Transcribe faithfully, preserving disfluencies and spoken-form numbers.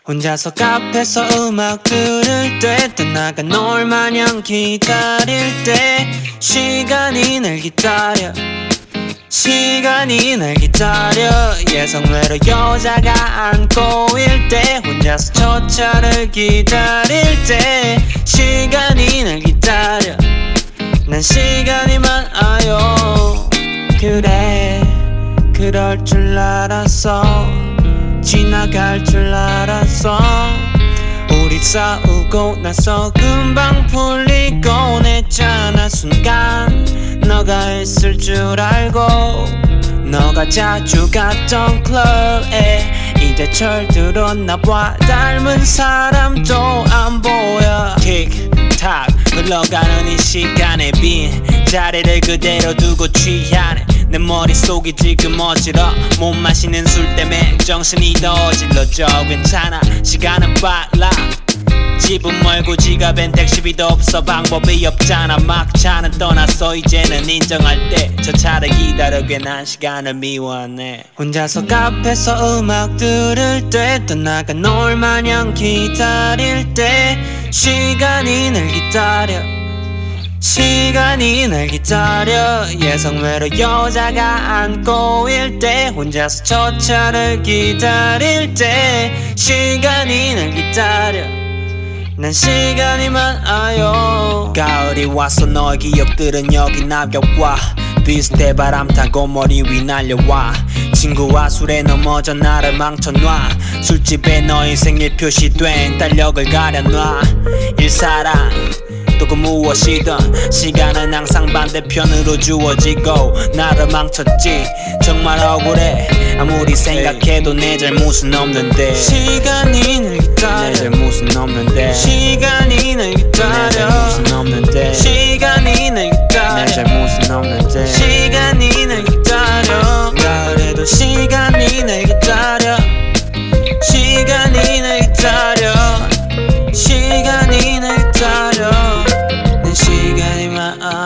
혼자서 카페에서 음악 들을 때 떠나가 널 마냥 기다릴 때 시간이 날 기다려 시간이 날 기다려 예성외로 여자가 안고 일 때 혼자서 저 차를 기다릴 때 시간이 날 기다려 난 시간이 많아요. 그래 그럴 줄 알았어 지나갈 줄 알았어 우리 싸우고 나서 금방 풀리곤 했잖아. 순간 너가 있을 줄 알고 너가 자주 갔던 클럽에 이제 철들었나 봐. 닮은 사람도 안 보여. 틱탁 흘러가는 이 시간에 빈 자리를 그대로 두고 취하네. 내 머릿속이 지금 어지러 못 마시는 술 때문에 정신이 더 어질러져. 괜찮아 시간은 빨라 집은 멀고 지갑엔 택시비도 없어 방법이 없잖아. 막차는 떠났어 이제는 인정할 때 저 차를 기다려 괜한 시간을 미워하네. 혼자서 카페에서 음악 들을 때 떠나가 널 마냥 기다릴 때 시간이 날 기다려 시간이 날 기다려 예성외로 여자가 안고 일 때 혼자서 저 차를 기다릴 때 시간이 날 기다려 난 시간이 많아요. 가을이 와서 너의 기억들은 여기 낙엽과 비슷해. 바람 타고 머리 위 날려와 친구와 술에 넘어져 나를 망쳐놔. 술집에 너의 생일 표시된 달력을 가려놔. 일사랑 또 그 무엇이든 시간은 항상 반대편으로 주어지고 나를 망쳤지. 정말 억울해 아무리 생각해도 내 잘못은 없는데 시간이 날 기다려 내 잘못은 없는데 시간이 날 기다려 내 잘못은 없는데 시간이 날 기다려 내 잘못은 없는데 시간이 날 기다려 가을에도 시간이 날 기다려 시간이 날 기다려 시간이 날 기다려 내 시간이 많아